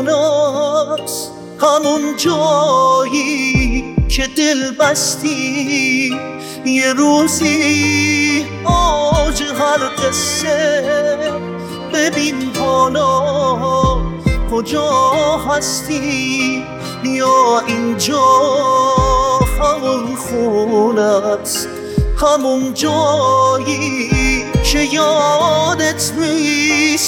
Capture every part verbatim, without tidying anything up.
خونست، همون جایی که دل بستی. یه روزی آج هر قصه ببین حالا کجا هستی. یا اینجا همون خونست، همون جایی که یادت نیست.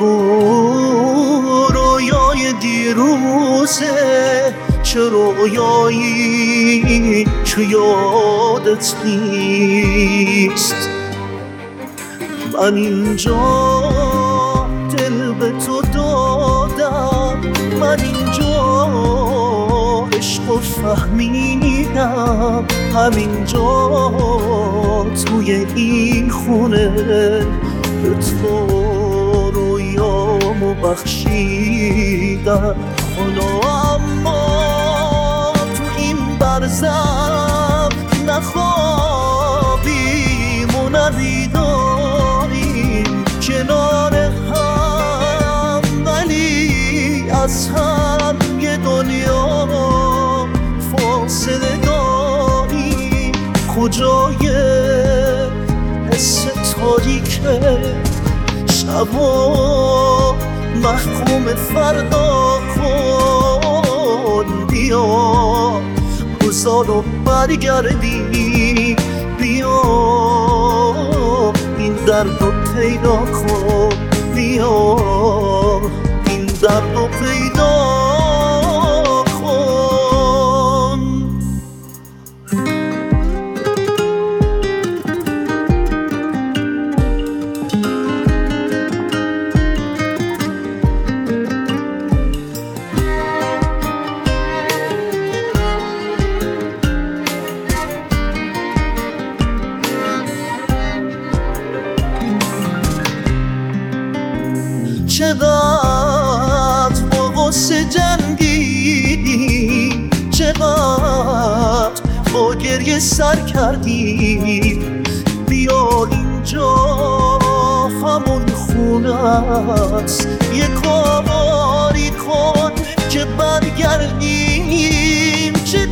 نگو رویای دیروزه، چه رویایی که یادت نیست. من اینجا دل به تو دادم، من اینجا عشق و فهمیدم، همینجا توی این خونه به تو رویامو بخشیدم. حالا اما تو این برزخ نخوابیم و نبیداریم، کنار هم ولی از هم یه دنیا فاصله داریم. کجای حس تاریکه شبا محکوم فردا کن. بیا بزارو برگردی، بیا این درد رو پیدا کن. بیا این درد رو پیدا کن. چقدر با غصه جنگیدیم، چقدر با گریه سر کردیم. بیا اینجا همون خونست، یه کاری کن که برگردیم.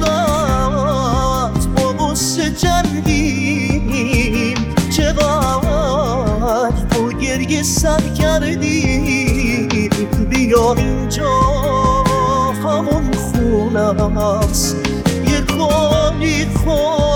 چقدر با غصه جنگیدیم، چقدر با گریه سر کردیم. بیا اینجا همون خونست، یه کاری کن